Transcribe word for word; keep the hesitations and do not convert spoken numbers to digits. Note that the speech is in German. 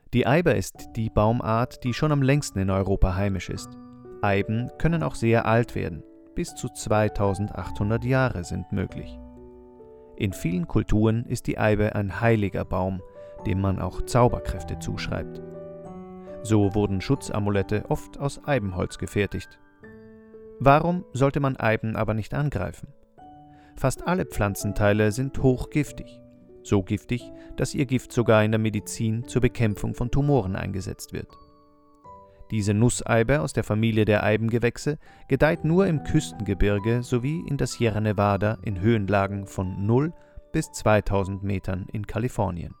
Die Eibe ist die Baumart, die schon am längsten in Europa heimisch ist. Eiben können auch sehr alt werden, bis zu zweitausendachthundert Jahre sind möglich. In vielen Kulturen ist die Eibe ein heiliger Baum, dem man auch Zauberkräfte zuschreibt. So wurden Schutzamulette oft aus Eibenholz gefertigt. Warum sollte man Eiben aber nicht angreifen? Fast alle Pflanzenteile sind hochgiftig. So giftig, dass ihr Gift sogar in der Medizin zur Bekämpfung von Tumoren eingesetzt wird. Diese Nusseibe aus der Familie der Eibengewächse gedeiht nur im Küstengebirge sowie in der Sierra Nevada in Höhenlagen von null bis zweitausend Metern in Kalifornien.